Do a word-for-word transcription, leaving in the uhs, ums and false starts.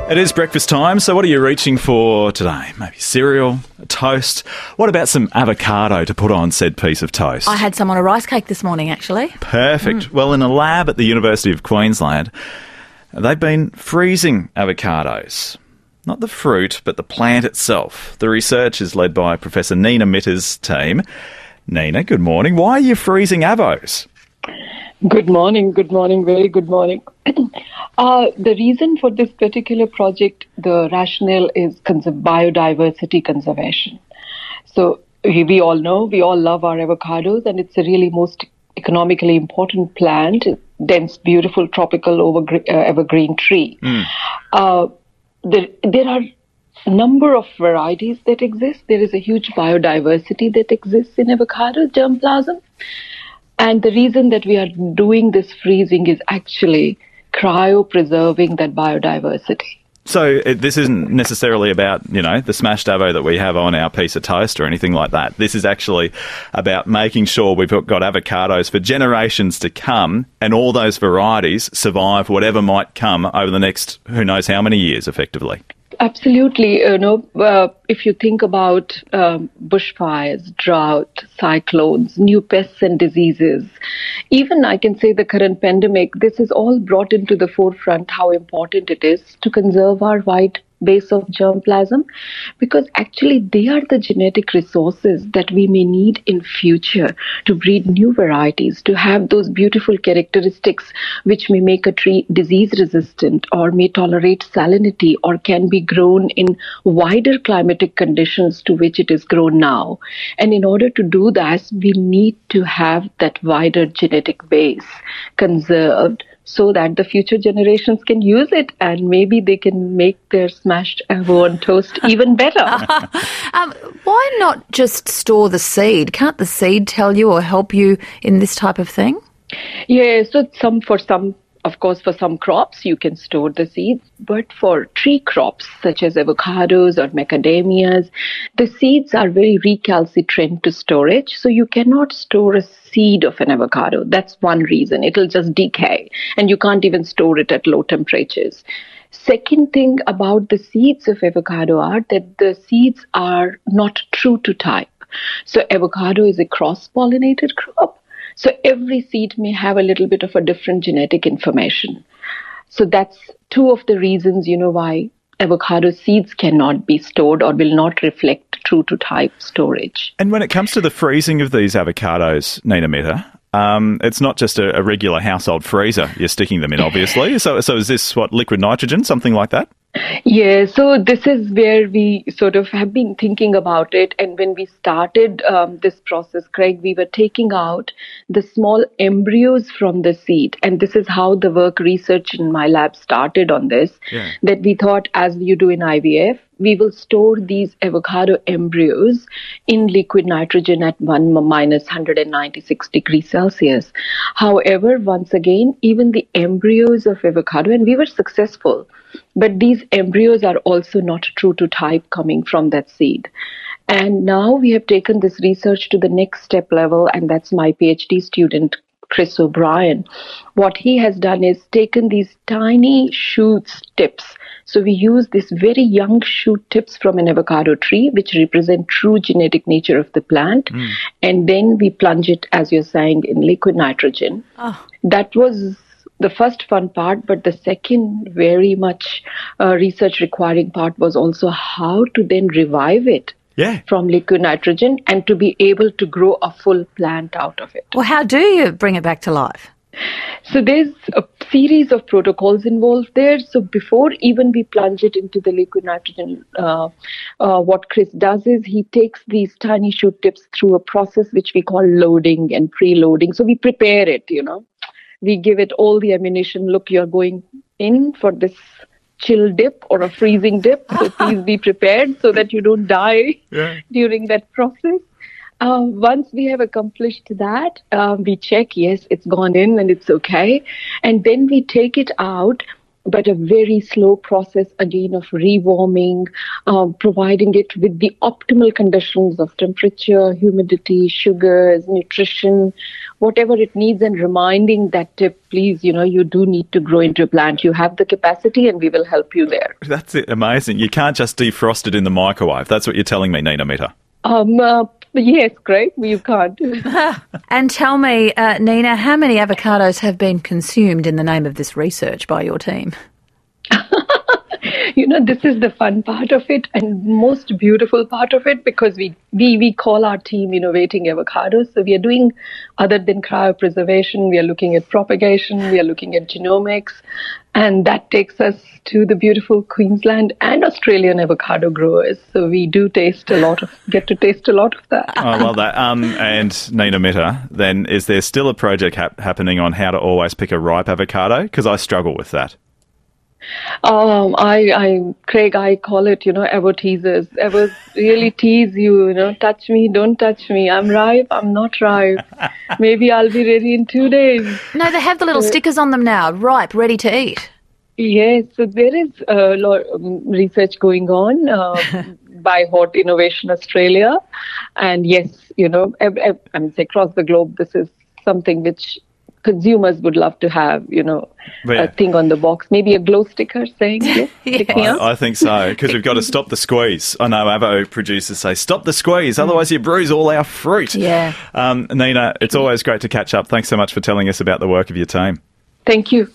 It is breakfast time, so what are you reaching for today? Maybe cereal, a toast? What about some avocado to put on said piece of toast? I had some on a rice cake this morning, actually. Perfect. Mm. Well, in a lab at the University of Queensland, they've been freezing avocados. Not the fruit, but the plant itself. The research is led by Professor Nina Mitter's team. Nina, good morning. Why are you freezing avos? Good morning, good morning, very good morning. uh, the reason for this particular project, the rationale is cons- biodiversity conservation. So we, we all know, we all love our avocados, and it's a really most economically important plant, dense, beautiful, tropical overgre- uh, evergreen tree. Mm. Uh, there, there are a number of varieties that exist. There is a huge biodiversity that exists in avocado germplasm. And the reason that we are doing this freezing is actually cryopreserving that biodiversity. So it, this isn't necessarily about, you know, the smashed avo that we have on our piece of toast or anything like that. This is actually about making sure we've got avocados for generations to come, and all those varieties survive whatever might come over the next who knows how many years, effectively. Absolutely. You know, uh, if you think about um, bushfires, drought, cyclones, new pests and diseases, even I can say the current pandemic, this has all brought into the forefront how important it is to conserve our wide base of germplasm, because actually they are the genetic resources that we may need in future to breed new varieties, to have those beautiful characteristics which may make a tree disease resistant or may tolerate salinity or can be grown in wider climatic conditions to which it is grown now. And in order to do that, we need to have that wider genetic base conserved, so that the future generations can use it and maybe they can make their smashed avo on toast even better. um, why not just store the seed? Can't the seed tell you or help you in this type of thing? Yeah, so some for some, of course, for some crops you can store the seeds, but for tree crops such as avocados or macadamias, the seeds are very recalcitrant to storage, so you cannot store a seed of an avocado. That's one reason. It'll just decay, and you can't even store it at low temperatures. Second thing about the seeds of avocado are that the seeds are not true to type. So avocado is a cross-pollinated crop. So every seed may have a little bit of a different genetic information. So that's two of the reasons, you know, why avocado seeds cannot be stored or will not reflect true to type storage. And when it comes to the freezing of these avocados, Nina Mitter, um, it's not just a, a regular household freezer you're sticking them in, obviously. So, so is this, what, liquid nitrogen, something like that? Yeah, so this is where we sort of have been thinking about it. And when we started um, this process, Craig, we were taking out the small embryos from the seed. And this is how the work research in my lab started on this, yeah. That we thought, as you do in I V F, we will store these avocado embryos in liquid nitrogen at one minus one hundred ninety-six degrees Celsius. However, once again, even the embryos of avocado, and we were successful, but these embryos are also not true to type coming from that seed. And now we have taken this research to the next step level, and that's my PhD student, Chris O'Brien. What he has done is taken these tiny shoots tips. So we use these very young shoot tips from an avocado tree, which represent true genetic nature of the plant. Mm. And then we plunge it, as you're saying, in liquid nitrogen. Oh. That was the first fun part, but the second very much uh, research requiring part was also how to then revive it. Yeah. From liquid nitrogen and to be able to grow a full plant out of it. Well, how do you bring it back to life? So there's a series of protocols involved there. So before even we plunge it into the liquid nitrogen, uh, uh, what Chris does is he takes these tiny shoot tips through a process which we call loading and preloading. So we prepare it, you know. We give it all the ammunition. Look, you're going in for this chill dip or a freezing dip. So please be prepared so that you don't die yeah. during that process. Uh, once we have accomplished that, uh, we check, yes, it's gone in and it's okay. And then we take it out but a very slow process again of rewarming, uh, providing it with the optimal conditions of temperature, humidity, sugars, nutrition, whatever it needs, and reminding that tip, please, you know, you do need to grow into a plant. You have the capacity and we will help you there. That's it, amazing. You can't just defrost it in the microwave. That's what you're telling me, Nina Mitter. Um, uh, yes, Craig, you can't. And tell me, uh, Nina, how many avocados have been consumed in the name of this research by your team? You know, this is the fun part of it and most beautiful part of it, because we, we, we call our team Innovating Avocados. So we are doing, other than cryopreservation, we are looking at propagation, we are looking at genomics, and that takes us to the beautiful Queensland and Australian avocado growers. So we do taste a lot of, get to taste a lot of that. I love that. Um, and Nina Mitter, then is there still a project hap- happening on how to always pick a ripe avocado? Because I struggle with that. Um, I, I, Craig, I call it, you know, ever teasers. Ever really tease you, you know, touch me, don't touch me. I'm ripe, I'm not ripe. Maybe I'll be ready in two days. No, they have the little stickers on them now, ripe, ready to eat. Yes, so there is a lot of research going on uh, by Hort Innovation Australia. And yes, you know, ev- ev- I mean, across the globe, this is something which consumers would love to have, you know, Yeah. a thing on the box, maybe a glow sticker saying, yes, pick me up. I, I think so, because we've got to stop the squeeze. I know Avo producers say, stop the squeeze, otherwise you bruise all our fruit. Yeah. Um, Nina, it's always great to catch up. Thanks so much for telling us about the work of your team. Thank you.